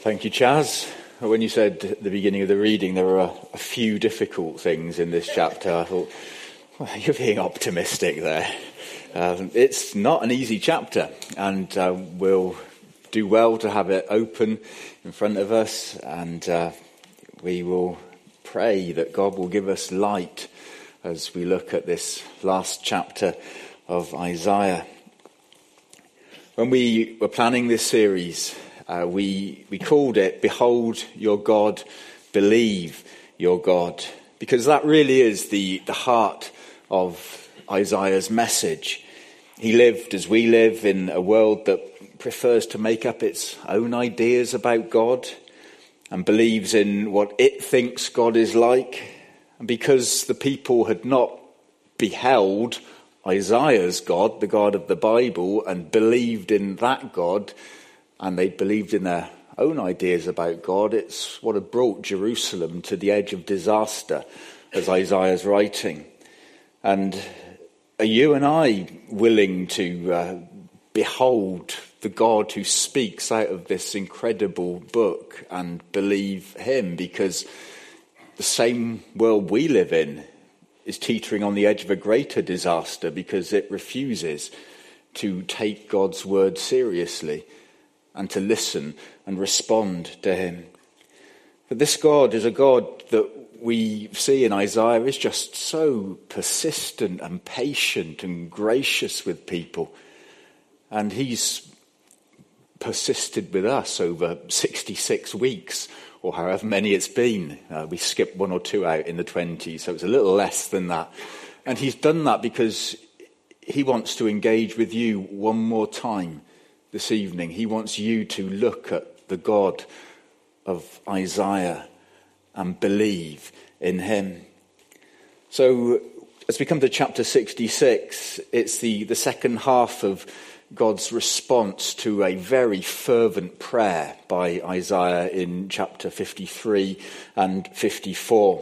Thank you, Chaz. When you said at the beginning of the reading there were a few difficult things in this chapter, I thought, well, you're being optimistic there. It's not an easy chapter, and we'll do well to have it open in front of us, and we will pray that God will give us light as we look at this last chapter of Isaiah. When we were planning this series, we called it Behold Your God, Believe Your God, because that really is the heart of Isaiah's message. He lived as we live in a world that prefers to make up its own ideas about God and believes in what it thinks God is like. And because the people had not beheld Isaiah's God, the God of the Bible, and believed in that God, and they believed in their own ideas about God, it's what had brought Jerusalem to the edge of disaster, as Isaiah's writing. And are you and I willing to behold the God who speaks out of this incredible book and believe him? Because the same world we live in is teetering on the edge of a greater disaster because it refuses to take God's word seriously and to listen and respond to him. But this God is a God that we see in Isaiah is just so persistent and patient and gracious with people. And he's persisted with us over 66 weeks, or however many it's been. We skipped 1 or 2 out in the 20s, so it's a little less than that. And he's done that because he wants to engage with you one more time this evening. He wants you to look at the God of Isaiah and believe in him. So as we come to chapter 66, it's the second half of God's response to a very fervent prayer by Isaiah in chapter 53 and 54.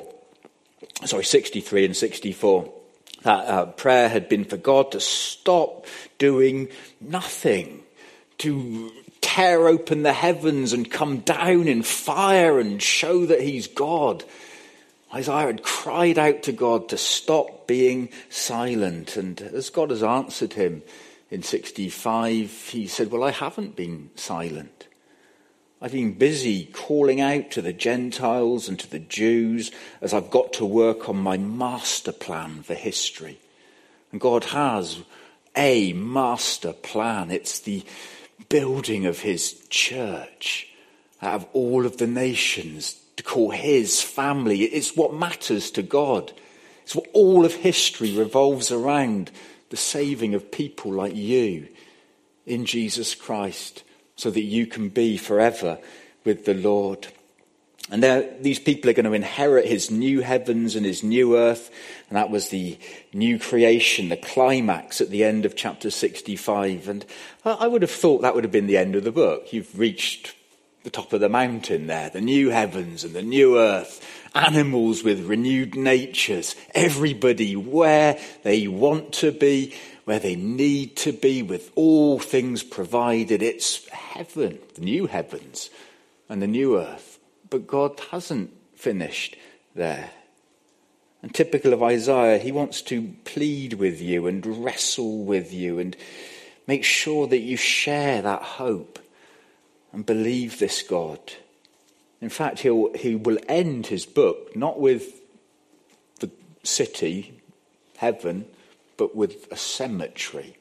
63 and 64. That prayer had been for God to stop doing nothing, to tear open the heavens and come down in fire and show that he's God. Isaiah had cried out to God to stop being silent. And as God has answered him in 65, he said, well, I haven't been silent. I've been busy calling out to the Gentiles and to the Jews as I've got to work on my master plan for history. And God has a master plan. It's the building of his church out of all of the nations to call his family. It's what matters to God. It's what all of history revolves around, the saving of people like you in Jesus Christ so that you can be forever with the Lord. And these people are going to inherit his new heavens and his new earth. And that was the new creation, the climax at the end of chapter 65. And I would have thought that would have been the end of the book. You've reached the top of the mountain there, the new heavens and the new earth, animals with renewed natures, everybody where they want to be, where they need to be, with all things provided. It's heaven, the new heavens and the new earth. But God hasn't finished there. And typical of Isaiah, he wants to plead with you and wrestle with you and make sure that you share that hope and believe this God. In fact, he will end his book not with the city, heaven, but with a cemetery,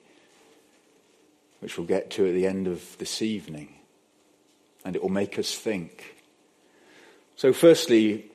which we'll get to at the end of this evening. And it will make us think. So firstly,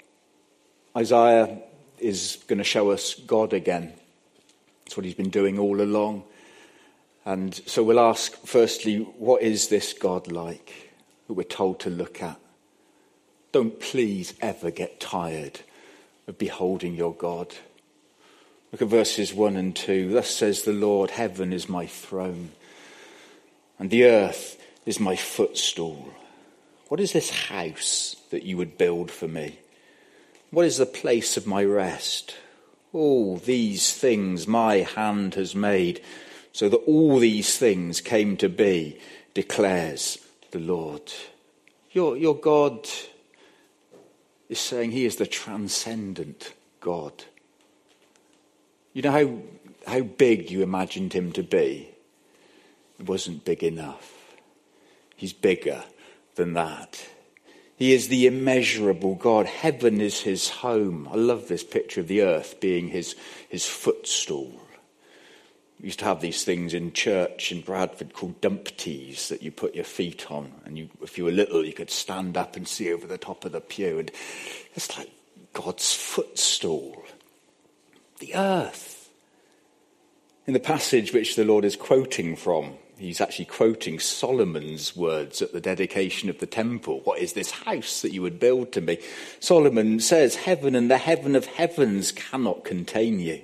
Isaiah is going to show us God again. That's what he's been doing all along. And so we'll ask, firstly, what is this God like that we're told to look at? Don't please ever get tired of beholding your God. Look at verses 1 and 2. Thus says the Lord, heaven is my throne, and the earth is my footstool. What is this house that you would build for me? What is the place of my rest? All these things my hand has made, so that all these things came to be, declares the Lord. Your God is saying he is the transcendent God. You know how big you imagined him to be? It wasn't big enough. He's bigger than that. He is the immeasurable God. Heaven is his home. I love this picture of the earth being his footstool. We used to have these things in church in Bradford called dumpties that you put your feet on. And if you were little, you could stand up and see over the top of the pew. And it's like God's footstool. The earth. In the passage which the Lord is quoting from, he's actually quoting Solomon's words at the dedication of the temple. What is this house that you would build to me? Solomon says, heaven and the heaven of heavens cannot contain you.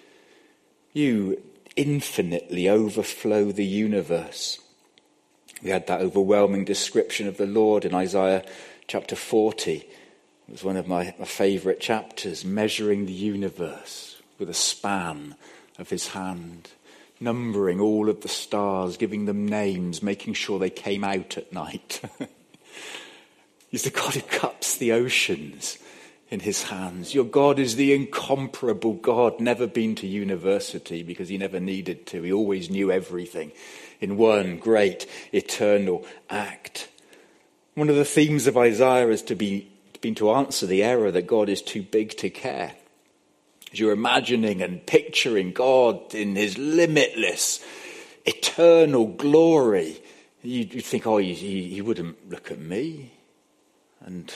You infinitely overflow the universe. We had that overwhelming description of the Lord in Isaiah chapter 40. It was one of my favourite chapters, measuring the universe with a span of his hand, numbering all of the stars, giving them names, making sure they came out at night. He's the God who cups the oceans in his hands. Your God is the incomparable God, never been to university because he never needed to. He always knew everything in one great eternal act. One of the themes of Isaiah has been to answer the error that God is too big to care. As you're imagining and picturing God in his limitless, eternal glory, you think, he wouldn't look at me. And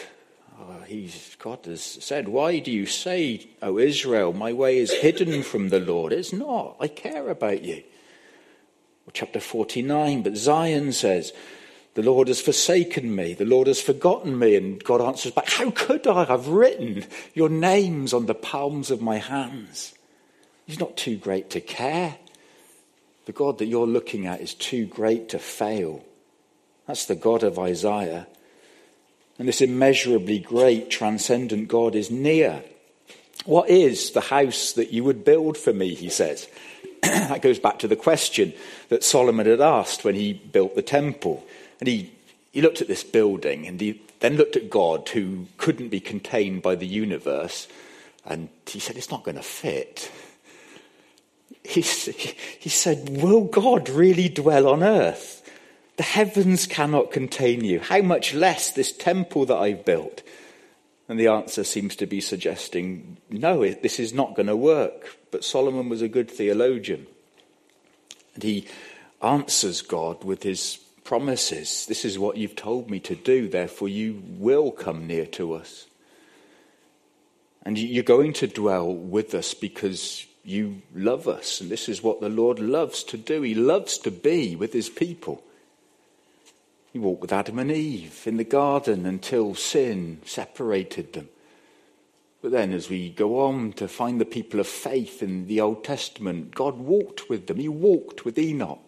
God has said, why do you say, O Israel, my way is hidden from the Lord? It's not. I care about you. Or chapter 49, but Zion says, the Lord has forsaken me. The Lord has forgotten me. And God answers back, how could I? I've written your names on the palms of my hands. He's not too great to care. The God that you're looking at is too great to fail. That's the God of Isaiah. And this immeasurably great, transcendent God is near. What is the house that you would build for me, he says. That goes back to the question that Solomon had asked when he built the temple. And he looked at this building and he then looked at God who couldn't be contained by the universe. And he said, it's not going to fit. He said, will God really dwell on earth? The heavens cannot contain you. How much less this temple that I've built? And the answer seems to be suggesting, no, this is not going to work. But Solomon was a good theologian. And he answers God with his promises. This is what you've told me to do, therefore you will come near to us. And you're going to dwell with us because you love us. And this is what the Lord loves to do. He loves to be with his people. He walked with Adam and Eve in the garden until sin separated them. But then as we go on to find the people of faith in the Old Testament, God walked with them. He walked with Enoch.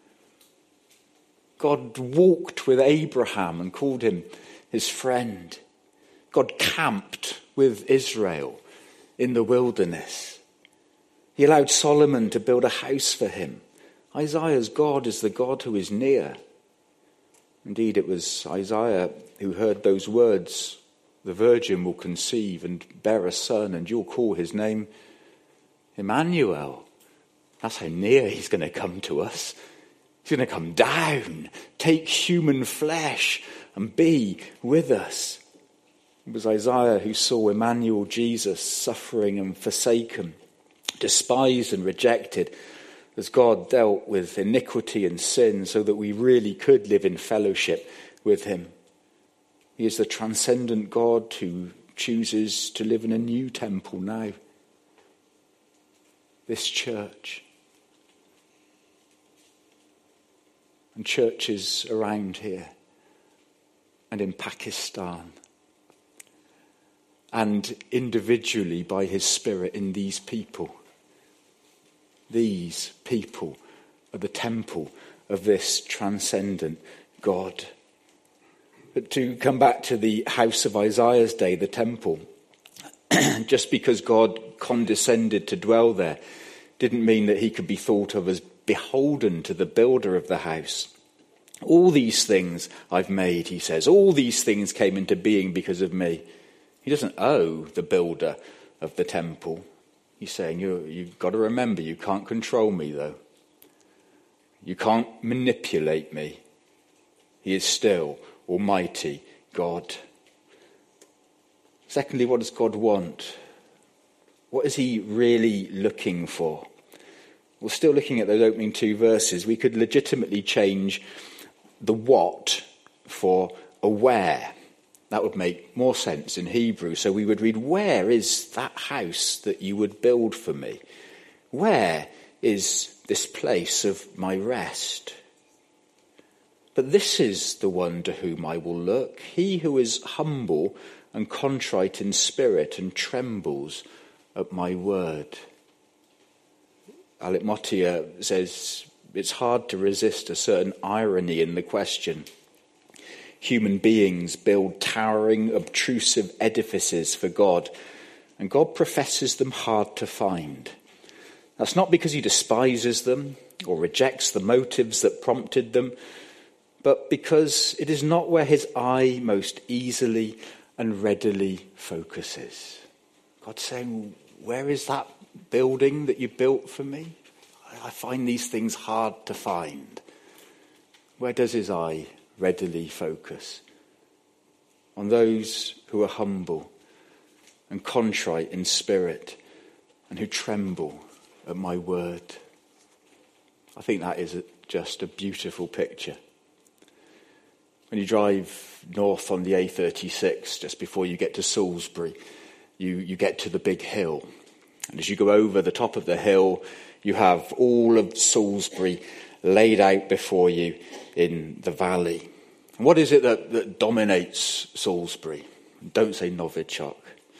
God walked with Abraham and called him his friend. God camped with Israel in the wilderness. He allowed Solomon to build a house for him. Isaiah's God is the God who is near. Indeed, it was Isaiah who heard those words, the virgin will conceive and bear a son, and you'll call his name Emmanuel. That's how near he's going to come to us. He's going to come down, take human flesh, and be with us. It was Isaiah who saw Emmanuel, Jesus, suffering and forsaken, despised and rejected, as God dealt with iniquity and sin so that we really could live in fellowship with him. He is the transcendent God who chooses to live in a new temple now. This church. And churches around here. And in Pakistan. And individually by his Spirit in these people. These people are the temple of this transcendent God. But to come back to the house of Isaiah's day, the temple, just because God condescended to dwell there didn't mean that he could be thought of as beholden to the builder of the house. All these things I've made, he says. All these things came into being because of me. He doesn't owe the builder of the temple. He's saying, you've got to remember, you can't control me, though. You can't manipulate me. He is still Almighty God. Secondly, what does God want? What is he really looking for? We're still looking at those opening 2 verses. We could legitimately change the what for a where. That would make more sense in Hebrew. So we would read, where is that house that you would build for me? Where is this place of my rest? But this is the one to whom I will look, he who is humble and contrite in spirit and trembles at my word. Alec Mottier says it's hard to resist a certain irony in the question. Human beings build towering, obtrusive edifices for God, and God professes them hard to find. That's not because he despises them or rejects the motives that prompted them, but because it is not where his eye most easily and readily focuses. God's saying, where is that building that you built for me? I find these things hard to find. Where does his eye readily focus? On those who are humble and contrite in spirit and who tremble at my word. I think that is just a beautiful picture. When you drive north on the A36, just before you get to Salisbury, you get to the big hill. And as you go over the top of the hill, you have all of Salisbury laid out before you in the valley. And what is it that dominates Salisbury? Don't say Novichok.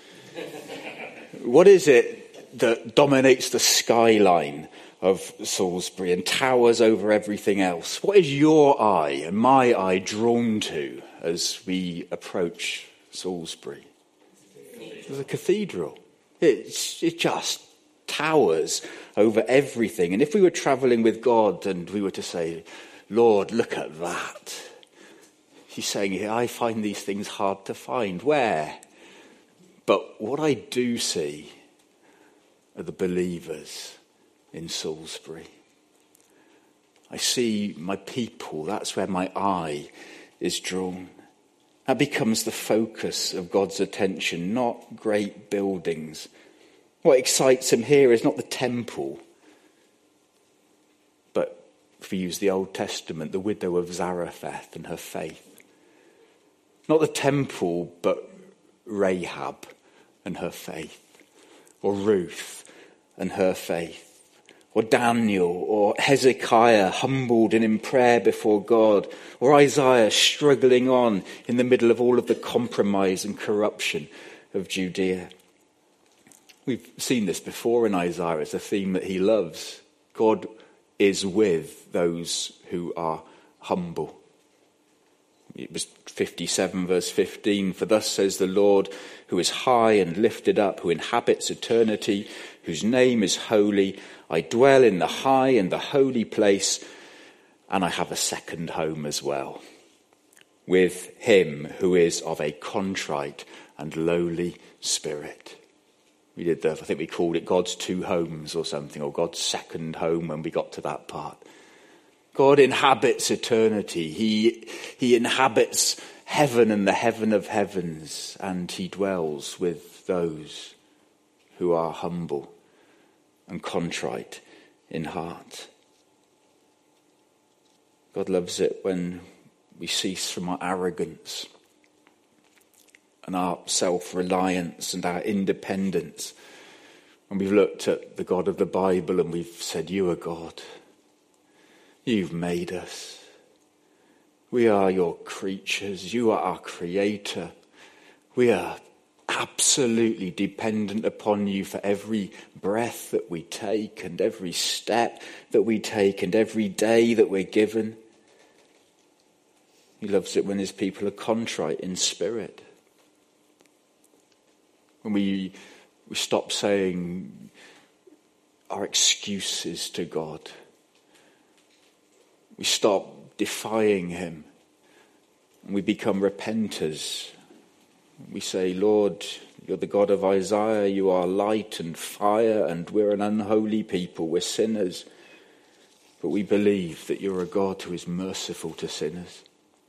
What is it that dominates the skyline of Salisbury and towers over everything else? What is your eye and my eye drawn to as we approach Salisbury? The cathedral. It just towers over everything. And if we were travelling with God and we were to say, Lord, look at that. He's saying, I find these things hard to find. Where? But what I do see are the believers in Salisbury. I see my people. That's where my eye is drawn. That becomes the focus of God's attention, not great buildings. What excites him here is not the temple, but, if we use the Old Testament, the widow of Zarephath and her faith. Not the temple, but Rahab and her faith, or Ruth and her faith, or Daniel, or Hezekiah humbled and in prayer before God, or Isaiah struggling on in the middle of all of the compromise and corruption of Judea. We've seen this before in Isaiah. It's a theme that he loves. God is with those who are humble. It was 57 verse 15. For thus says the Lord, who is high and lifted up, who inhabits eternity, whose name is holy. I dwell in the high and the holy place, and I have a second home as well, with him who is of a contrite and lowly spirit. We did I think we called it God's two homes or something, or God's second home when we got to that part. God inhabits eternity. He inhabits heaven and the heaven of heavens, and he dwells with those who are humble and contrite in heart. God loves it when we cease from our arrogance and our self-reliance and our independence. And we've looked at the God of the Bible and we've said, you are God. You've made us. We are your creatures. You are our creator. We are absolutely dependent upon you for every breath that we take and every step that we take and every day that we're given. He loves it when his people are contrite in spirit. When we stop saying our excuses to God. We stop defying him. And we become repenters. We say, Lord, you're the God of Isaiah, you are light and fire, and we're an unholy people, we're sinners. But we believe that you're a God who is merciful to sinners.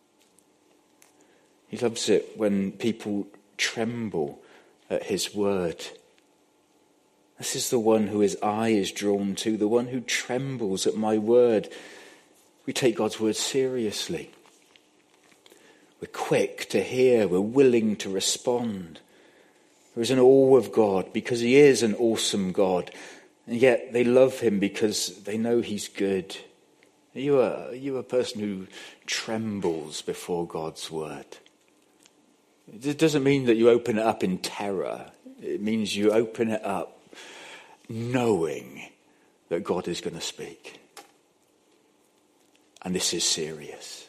He loves it when people tremble at his word. This is the one who his eye is drawn to, the one who trembles at my word. We take God's word seriously. We're quick to hear, we're willing to respond. There is an awe of God because he is an awesome God. And yet they love him because they know he's good. Are you a person who trembles before God's word? It doesn't mean that you open it up in terror. It means you open it up knowing that God is going to speak. And this is serious.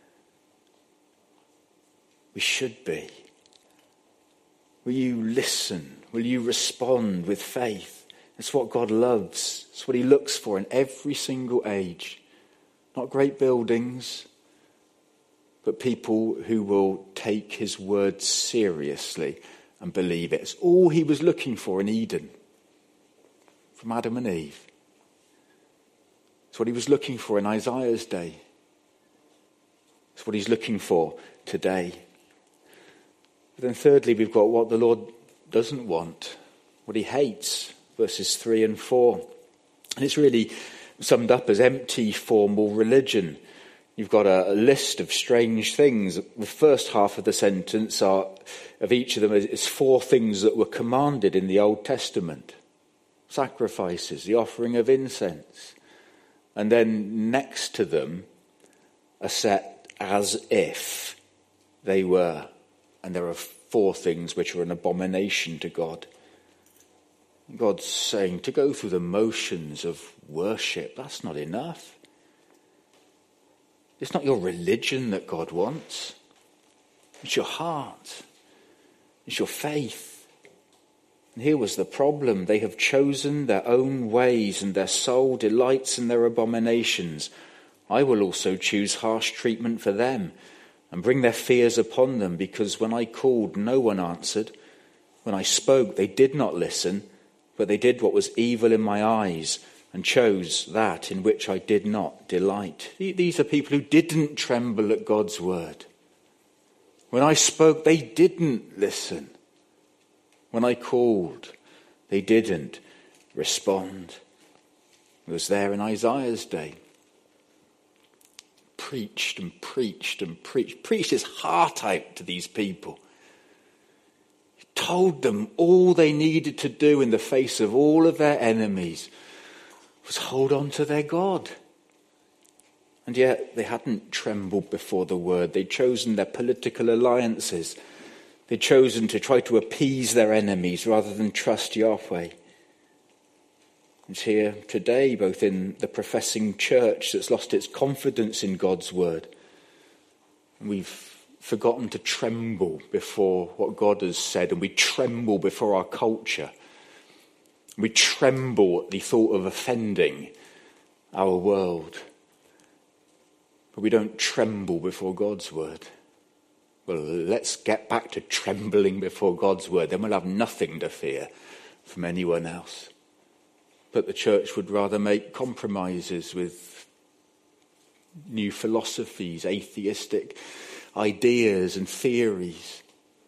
We should be. Will you listen? Will you respond with faith? It's what God loves. It's what he looks for in every single age. Not great buildings, but people who will take his word seriously and believe it. It's all he was looking for in Eden, from Adam and Eve. It's what he was looking for in Isaiah's day. It's what he's looking for today. But then thirdly, we've got what the Lord doesn't want, what he hates, verses 3 and 4. And it's really summed up as empty formal religion. You've got a list of strange things. The first half of the sentence of each of them is 4 things that were commanded in the Old Testament. Sacrifices, the offering of incense. And then next to them are set as if they were. And there are 4 things which are an abomination to God. God's saying to go through the motions of worship, that's not enough. It's not your religion that God wants. It's your heart. It's your faith. And here was the problem. They have chosen their own ways, and their soul delights in their abominations. I will also choose harsh treatment for them and bring their fears upon them, because when I called, no one answered. When I spoke, they did not listen, but they did what was evil in my eyes and chose that in which I did not delight. These are people who didn't tremble at God's word. When I spoke, they didn't listen. When I called, they didn't respond. It was there in Isaiah's day. Preached and preached and preached. Preached his heart out to these people. He told them all they needed to do in the face of all of their enemies was hold on to their God. And yet they hadn't trembled before the word. They'd chosen their political alliances. They'd chosen to try to appease their enemies rather than trust Yahweh. It's here today, both in the professing church that's lost its confidence in God's word. We've forgotten to tremble before what God has said, and we tremble before our culture. We tremble at the thought of offending our world. But we don't tremble before God's word. Well, let's get back to trembling before God's word. Then we'll have nothing to fear from anyone else. But the church would rather make compromises with new philosophies, atheistic ideas and theories.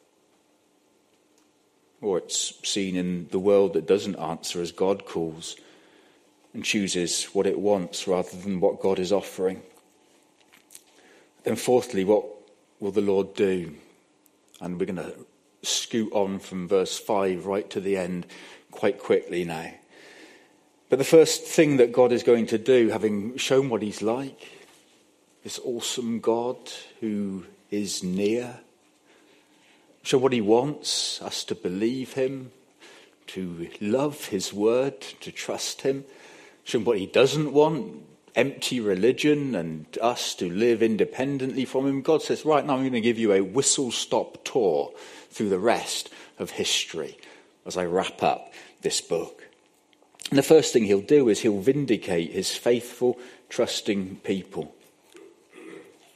Or it's seen in the world that doesn't answer as God calls and chooses what it wants rather than what God is offering. Then fourthly, what will the Lord do? And we're going to scoot on from verse 5 right to the end quite quickly now. But the first thing that God is going to do, having shown what he's like, this awesome God who is near, show what he wants, us to believe him, to love his word, to trust him, show what he doesn't want, empty religion and us to live independently from him. God says, right now I'm going to give you a whistle-stop tour through the rest of history as I wrap up this book. And the first thing he'll do is he'll vindicate his faithful, trusting people.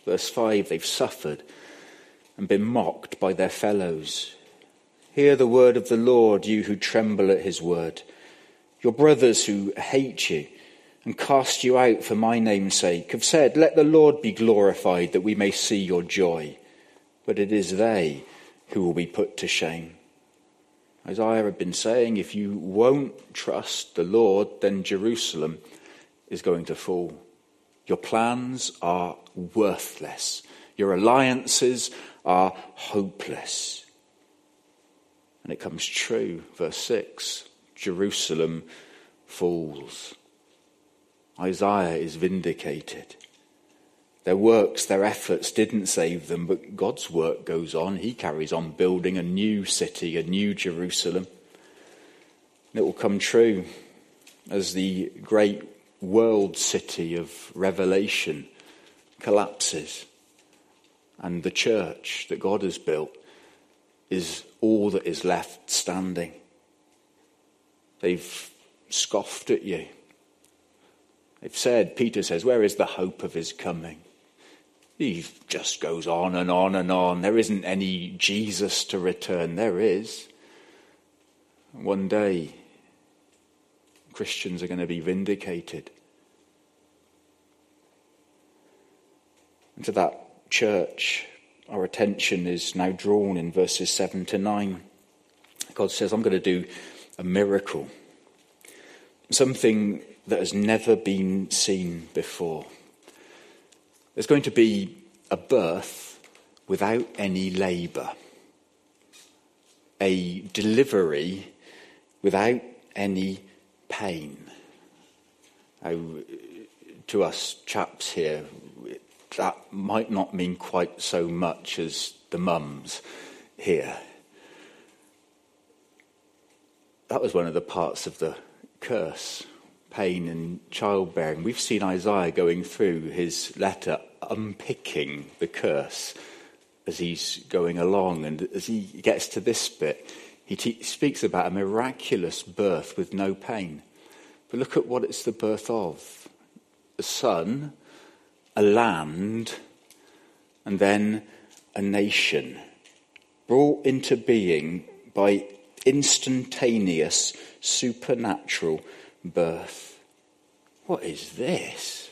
Verse 5, they've suffered and been mocked by their fellows. Hear the word of the Lord, you who tremble at his word. Your brothers who hate you and cast you out for my name's sake have said, let the Lord be glorified that we may see your joy. But it is they who will be put to shame. Isaiah had been saying, if you won't trust the Lord, then Jerusalem is going to fall. Your plans are worthless. Your alliances are hopeless. And it comes true, verse 6, Jerusalem falls. Isaiah is vindicated. Their works, their efforts didn't save them, but God's work goes on. He carries on building a new city, a new Jerusalem. And it will come true as the great world city of Revelation collapses and the church that God has built is all that is left standing. They've scoffed at you. They've said, Peter says, where is the hope of his coming? He just goes on and on and on. There isn't any Jesus to return. There is. One day, Christians are going to be vindicated. And to that church, our attention is now drawn in verses 7 to 9. God says, I'm going to do a miracle. Something that has never been seen before. There's going to be a birth without any labour. A delivery without any pain. Now, to us chaps here, that might not mean quite so much as the mums here. That was one of the parts of the curse, pain and childbearing. We've seen Isaiah going through his letter, unpicking the curse as he's going along. And as he gets to this bit, he speaks about a miraculous birth with no pain. But look at what it's the birth of. A son, a land, and then a nation, brought into being by instantaneous supernatural birth. What is this?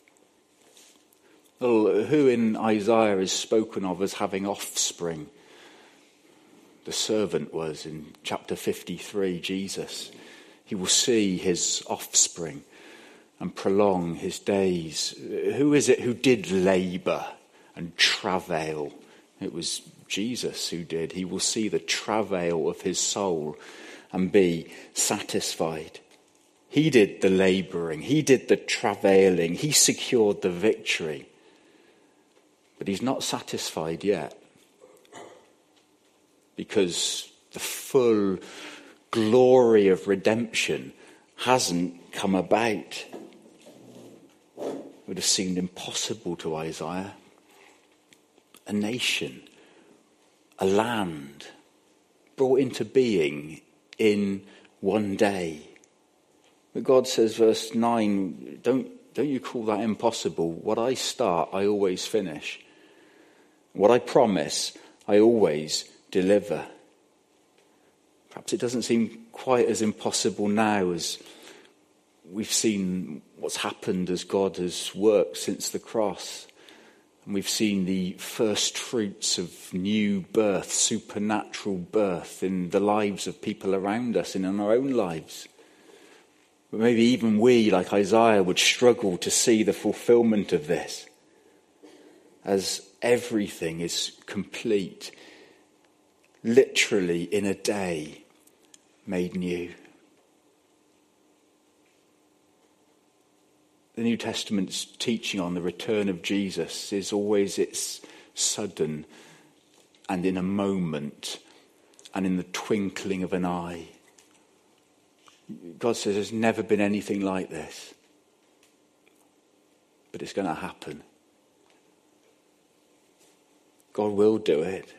Well, who in Isaiah is spoken of as having offspring? The servant was in chapter 53, Jesus. He will see his offspring and prolong his days. Who is it who did labour and travail? It was Jesus who did. He will see the travail of his soul and be satisfied. He did the labouring. He did the travailing. He secured the victory. But he's not satisfied yet. Because the full glory of redemption hasn't come about. It would have seemed impossible to Isaiah. A nation, a land, brought into being in one day. But God says, verse 9, don't you call that impossible? What I start, I always finish. What I promise, I always deliver. Perhaps it doesn't seem quite as impossible now as we've seen what's happened as God has worked since the cross. And we've seen the first fruits of new birth, supernatural birth in the lives of people around us and in our own lives. But maybe even we, like Isaiah, would struggle to see the fulfillment of this as everything is complete, literally in a day made new. The New Testament's teaching on the return of Jesus is always it's sudden and in a moment and in the twinkling of an eye. God says there's never been anything like this. But it's going to happen. God will do it.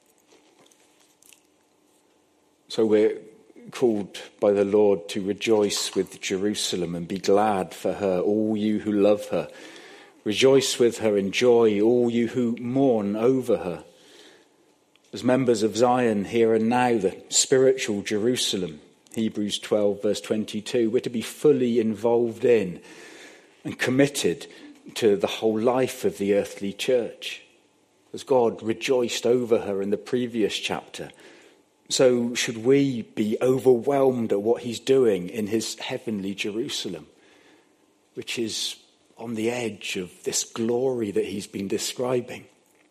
So we're called by the Lord to rejoice with Jerusalem and be glad for her, all you who love her. Rejoice with her in joy, all you who mourn over her. As members of Zion here and now, the spiritual Jerusalem, Hebrews 12 verse 22, we're to be fully involved in and committed to the whole life of the earthly church. As God rejoiced over her in the previous chapter, so should we be overwhelmed at what he's doing in his heavenly Jerusalem, which is on the edge of this glory that he's been describing.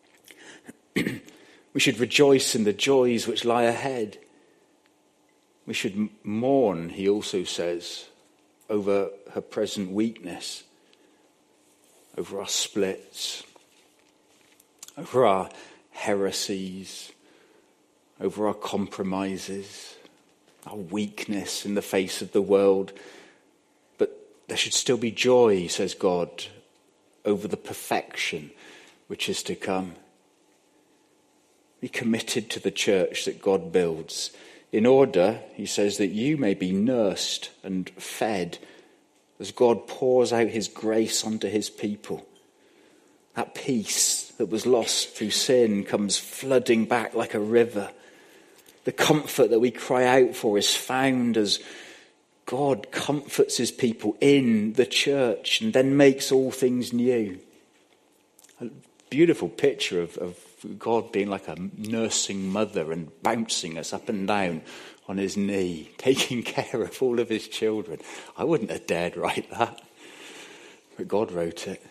We should rejoice in the joys which lie ahead. We should mourn, he also says, over her present weakness, over our splits, over our heresies, over our compromises, our weakness in the face of the world. But there should still be joy, says God, over the perfection which is to come. Be committed to the church that God builds, in order, he says, that you may be nursed and fed as God pours out his grace onto his people. That peace that was lost through sin comes flooding back like a river. The comfort that we cry out for is found as God comforts his people in the church and then makes all things new. A beautiful picture of God being like a nursing mother and bouncing us up and down on his knee, taking care of all of his children. I wouldn't have dared write that, but God wrote it.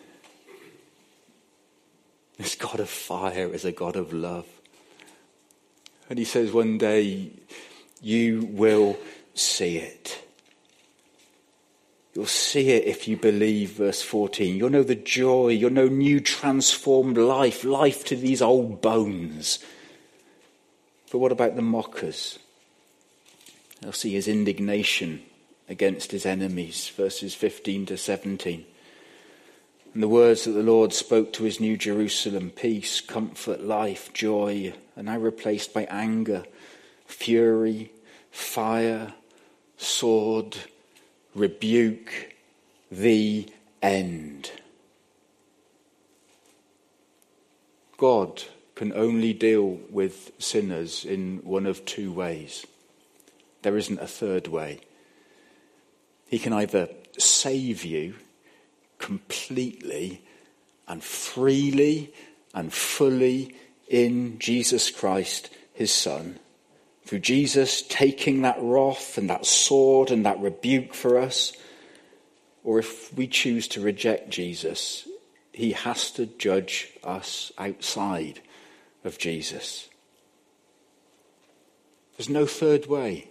This God of fire is a God of love. And he says one day, you will see it. You'll see it if you believe, verse 14. You'll know the joy, you'll know new transformed life to these old bones. But what about the mockers? They'll see his indignation against his enemies, verses 15 to 17. And the words that the Lord spoke to his new Jerusalem, peace, comfort, life, joy, are now replaced by anger, fury, fire, sword, rebuke, the end. God can only deal with sinners in one of two ways. There isn't a third way. He can either save you completely and freely and fully in Jesus Christ, his Son, through Jesus taking that wrath and that sword and that rebuke for us. Or if we choose to reject Jesus, he has to judge us outside of Jesus. There's no third way.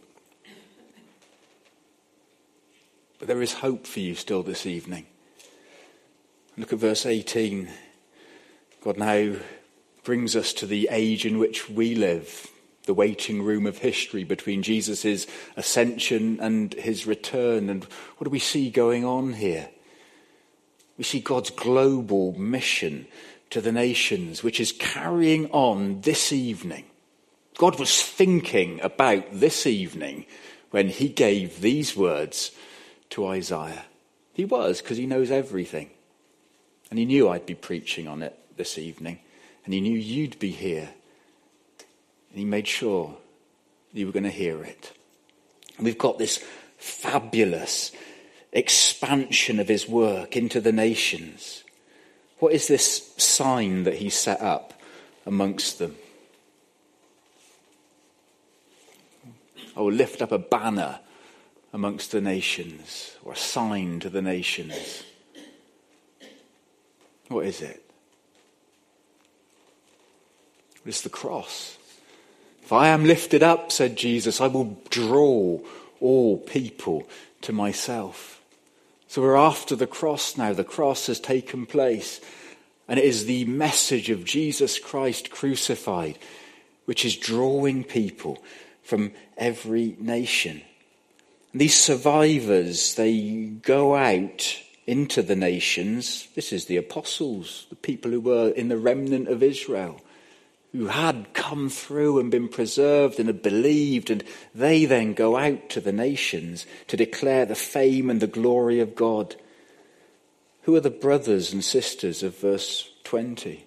But there is hope for you still this evening. Look at verse 18. God now brings us to the age in which we live, the waiting room of history between Jesus' ascension and his return. And what do we see going on here? We see God's global mission to the nations, which is carrying on this evening. God was thinking about this evening when he gave these words to Isaiah. He was, because he knows everything. And he knew I'd be preaching on it this evening. And he knew you'd be here. And he made sure you were going to hear it. And we've got this fabulous expansion of his work into the nations. What is this sign that he set up amongst them? Oh, lift up a banner amongst the nations, or a sign to the nations. What is it? It's the cross. If I am lifted up, said Jesus, I will draw all people to myself. So we're after the cross now. The cross has taken place. And it is the message of Jesus Christ crucified, which is drawing people from every nation. And these survivors, they go out into the nations. This is the apostles, the people who were in the remnant of Israel, who had come through and been preserved and had believed, and they then go out to the nations to declare the fame and the glory of God. Who are the brothers and sisters of verse 20?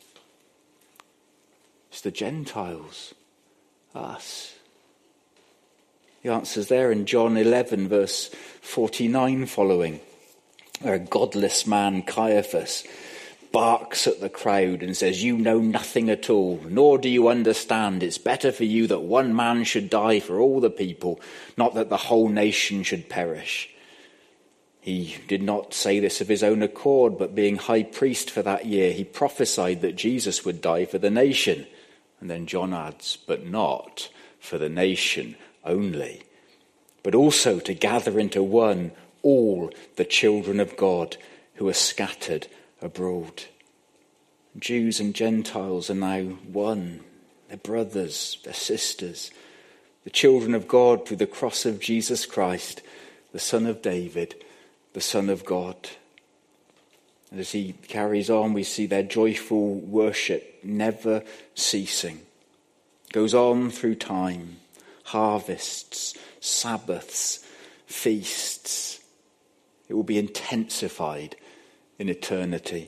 It's the Gentiles, us. The answer's there in John 11, verse 49 following, where a godless man, Caiaphas, barks at the crowd and says, "You know nothing at all, nor do you understand. It's better for you that one man should die for all the people, not that the whole nation should perish." He did not say this of his own accord, but being high priest for that year, he prophesied that Jesus would die for the nation. And then John adds, but not for the nation only, but also to gather into one all the children of God who are scattered abroad. Jews and Gentiles are now one. They're brothers, they're sisters. The children of God through the cross of Jesus Christ, the Son of David, the Son of God. And as he carries on, we see their joyful worship never ceasing. It goes on through time. Harvests, Sabbaths, feasts. It will be intensified in eternity.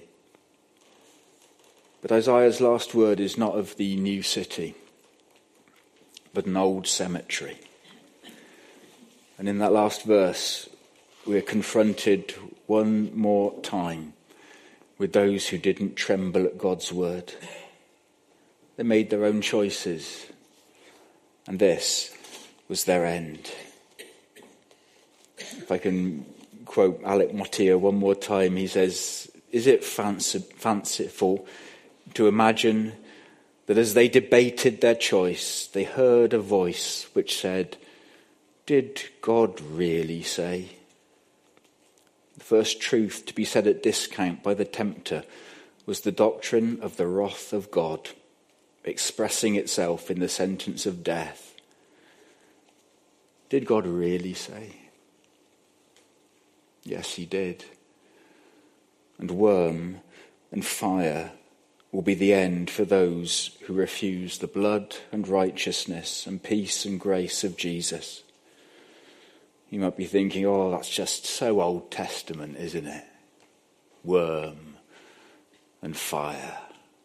But Isaiah's last word is not of the new city, but an old cemetery. And in that last verse, we're confronted one more time with those who didn't tremble at God's word. They made their own choices, and this was their end. If I can quote Alec Mottier one more time, he says, "Is it fanciful to imagine that as they debated their choice, they heard a voice which said, 'Did God really say?' The first truth to be said at discount by the tempter was the doctrine of the wrath of God, expressing itself in the sentence of death. Did God really say? Yes, he did. And worm and fire will be the end for those who refuse the blood and righteousness and peace and grace of Jesus. You might be thinking, oh, that's just so Old Testament, isn't it? Worm and fire.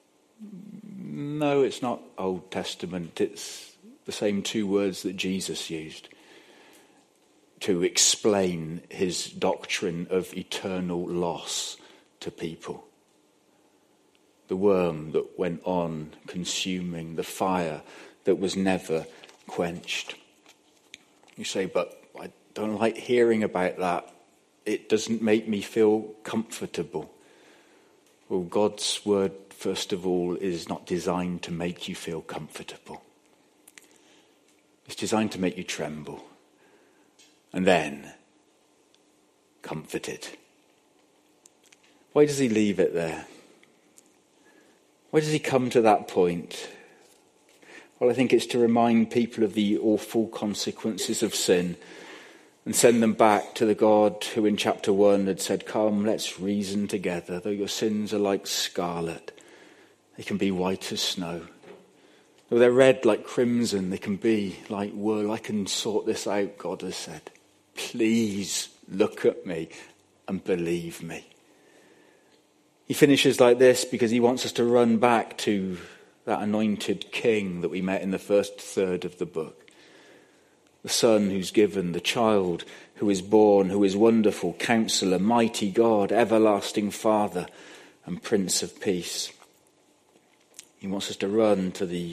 No, it's not Old Testament. It's the same two words that Jesus used to explain his doctrine of eternal loss to people. The worm that went on consuming, the fire that was never quenched. You say, but I don't like hearing about that. It doesn't make me feel comfortable. Well, God's word, first of all, is not designed to make you feel comfortable. It's designed to make you tremble. And then comforted. Why does he leave it there? Why does he come to that point? Well, I think it's to remind people of the awful consequences of sin and send them back to the God who in chapter 1 had said, come, let's reason together. Though your sins are like scarlet, they can be white as snow. Though they're red like crimson, they can be like wool. I can sort this out, God has said. Please look at me and believe me. He finishes like this because he wants us to run back to that anointed king that we met in the first third of the book. The son who's given, the child who is born, who is wonderful, counselor, mighty God, everlasting Father, and Prince of Peace. He wants us to run to the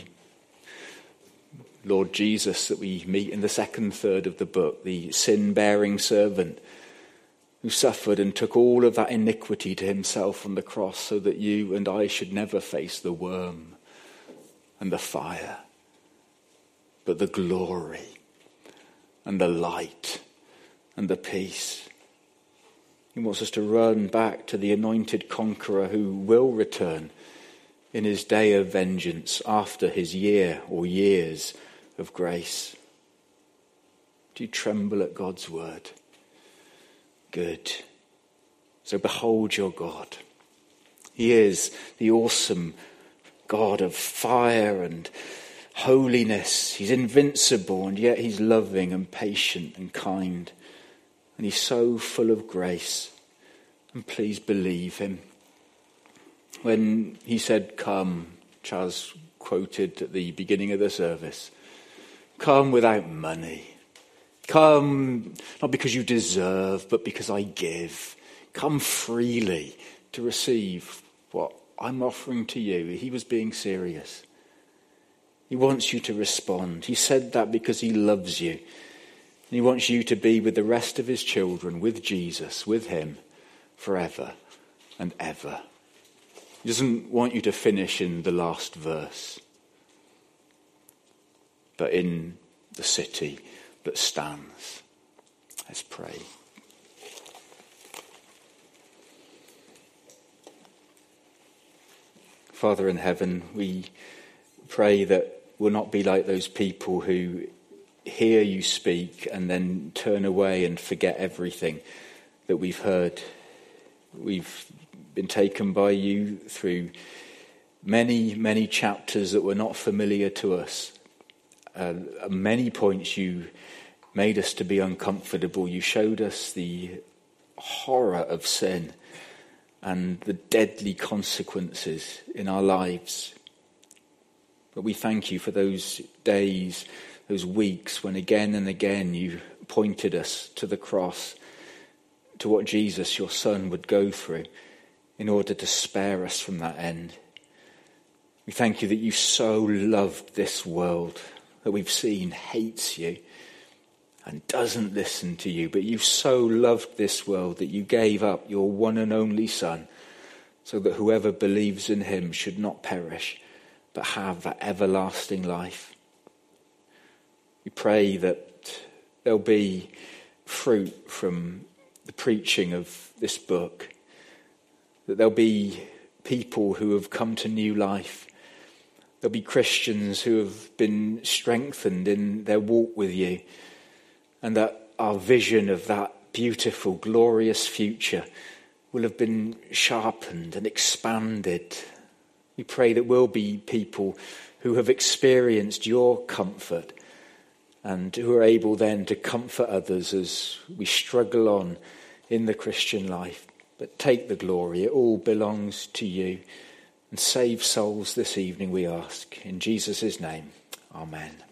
Lord Jesus that we meet in the second third of the book, the sin-bearing servant who suffered and took all of that iniquity to himself on the cross so that you and I should never face the worm and the fire, but the glory and the light and the peace. He wants us to run back to the anointed conqueror who will return in his day of vengeance after his year or years of grace. Do you tremble at God's word? Good. So behold your God. He is the awesome God of fire and holiness. He's invincible, and yet he's loving and patient and kind. And he's so full of grace And please believe him. When he said, come, Chaz quoted at the beginning of the service, come without money. Come not because you deserve, but because I give. Come freely to receive what I'm offering to you. He was being serious. He wants you to respond. He said that because he loves you. He wants you to be with the rest of his children, with Jesus, with him, forever and ever. He doesn't want you to finish in the last verse, but in the city that stands. Let's pray. Father in heaven, we pray that we'll not be like those people who hear you speak and then turn away and forget everything that we've heard. We've been taken by you through many, many chapters that were not familiar to us. At many points you made us to be uncomfortable. You showed us the horror of sin and the deadly consequences in our lives. But we thank you for those days, those weeks when again and again you pointed us to the cross, to what Jesus, your Son, would go through in order to spare us from that end. We thank you that you so loved this world that we've seen hates you and doesn't listen to you, but you so loved this world that you gave up your one and only Son so that whoever believes in him should not perish but have that everlasting life. We pray that there'll be fruit from the preaching of this book, that there'll be people who have come to new life. There'll be Christians who have been strengthened in their walk with you, and that our vision of that beautiful, glorious future will have been sharpened and expanded. We pray that we'll be people who have experienced your comfort and who are able then to comfort others as we struggle on in the Christian life. But take the glory, it all belongs to you. And save souls this evening, we ask. In Jesus' name, amen.